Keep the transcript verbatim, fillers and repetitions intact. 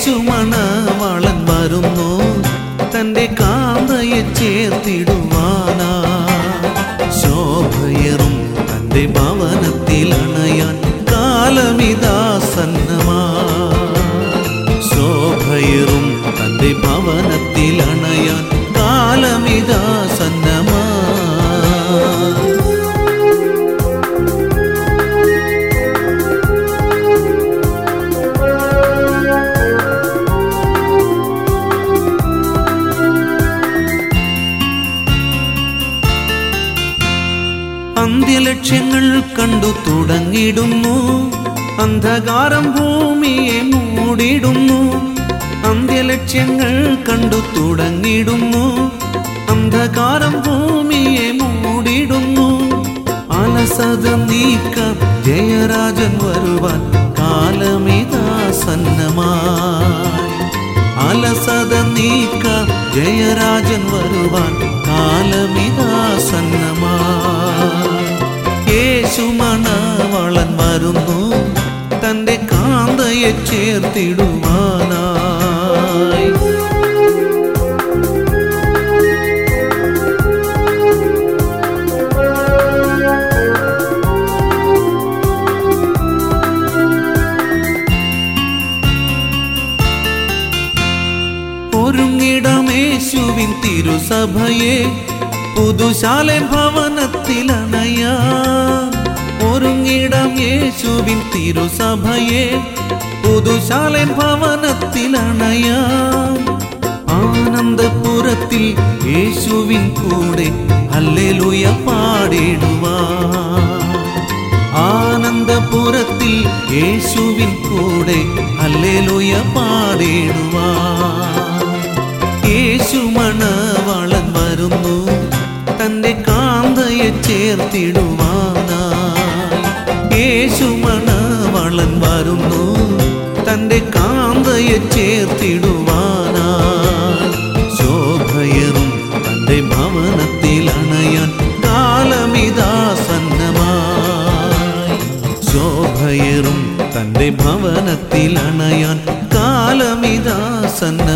യേശു മണവാളൻ വരുന്നു തന്റെ കാന്തയെ ചേർത്തിടുവാനാ. ശോഭയേറും തന്റെ ഭവനത്തിൽ അണയാൻ കാലമിതാ സന്നമാ. ശോഭയേറും തന്റെ ഭവനത്തിൽ അണയാൻ കാലമിതാ സന്നമാ. അന്ത്യലക്ഷ്യങ്ങൾ കണ്ടു തുടങ്ങിടുന്നു, അന്ധകാരം ഭൂമിയെ മൂടിടുന്നു. അന്ത്യലക്ഷ്യങ്ങൾ കണ്ടു തുടങ്ങിടുന്നു, അന്ധകാരം ഭൂമിയെ മൂടിടുന്നു. അലസത നീക്കം ജയരാജൻ വരുവാൻ കാലമിതാ സന്നമായി. അലസത നീക്കം ജയരാജൻ വരുവാൻ കാലമിതാ സന്നമായി. യേശു മണവാളൻ വരുന്നു തന്റെ കാന്തയെ ചേർത്തിടുവാനായി. ഒരുങ്ങിടമേശുവിൻ തിരുസഭയെ പുതുശാലേം ഭവനത്തിലണയാൻ. ഒരുങ്ങിടം യേശുവിൻ തിരുസഭയെ പുതുശാലേം ഭവനത്തിലണയാൻ. ആനന്ദപുരത്തിൽ യേശുവിൻ കൂടെ ഹല്ലേലൂയ പാടിടുവാൻ. ആനന്ദപുരത്തിൽ യേശുവിൻ കൂടെ ഹല്ലേലൂയ പാടിടുവാൻ. യേശു മണവാളൻ വരുന്നു തന്റെ കാന്തയെ ചേർത്തിടുവാനായി. യേശു മണവാളൻ വരുന്നു തന്റെ കാന്തയെ ചേർത്തിടുവാനായി. ശോഭയേറും തന്റെ ഭവനത്തിൽ അണയാൻ കാലമിതാ സന്നമായി. ശോഭയേറും തന്റെ ഭവനത്തിൽ അണയാൻ കാലമിതാ സന്ന